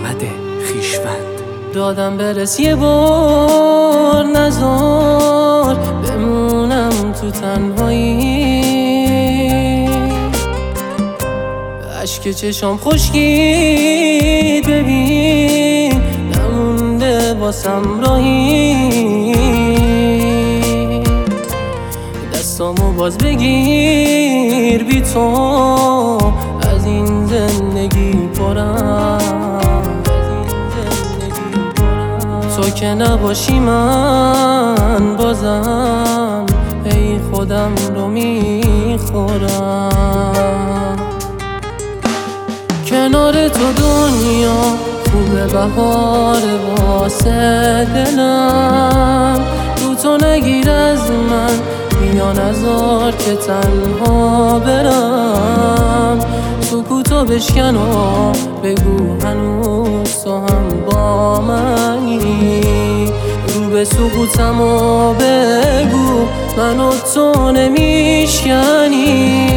محمد خویشوند. دادم برس یه بار، نزار بمونم تو تنهایی. اشک چشام خشکید ببین، نمونده واسم راهی. دستامو باز بگیر، بی تو از این زندگی پرم. تو که نباشی من بازم ای خودم رو میخورم. کنار تو دنیا خوبه، بهار واسه دلم. رو تو نگیر از من، بیا نذار که تنها برم. سکوتو بشکن و بگو هنوز تو هم با منی. رو به سکوتم و بگو منو تو نمیشکنی.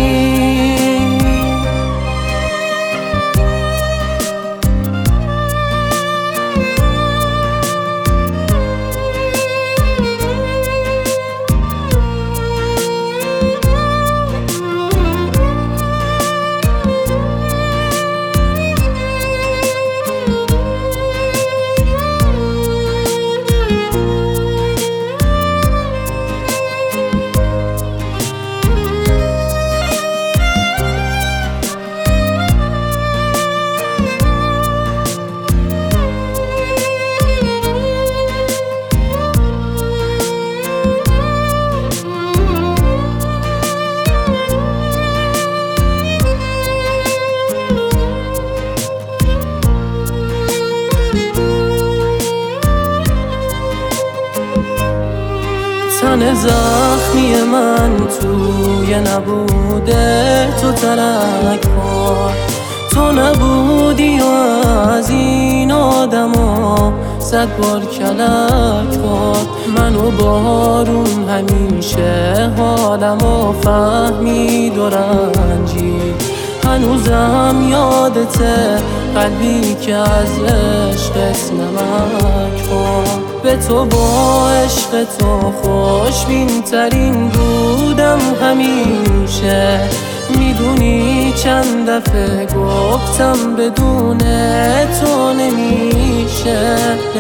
تن زخمی من توی نبوده تو ترک خورد. تو نبودی و از این آدما 100 بار کلک خورد. منو بارون همیشه حالمو فهمید و رنجید. هنوزم یادته قلبی که از عشقت نمک خورد. به تو با عشق تو خوشبین ترین بودم همیشه. میدونی چند دفعه گفتم بدون تو نمیشه.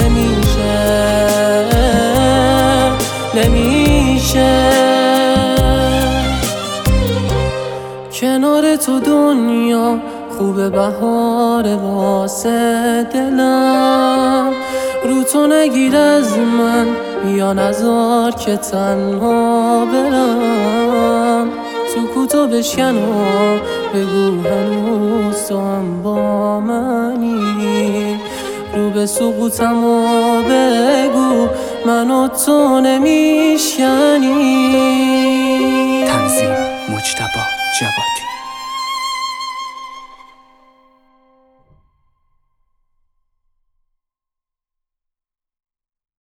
کنار تو دنیا خوبه، بهار واسه دلم. رو تو نگیر از من، بیا نذار که تنها برم. سکوتو بشکن و بگو هنوز تو هم با منی. رو به سقوطم و بگو منو تو نمیشکنی. تنظیم مجتبی جواد.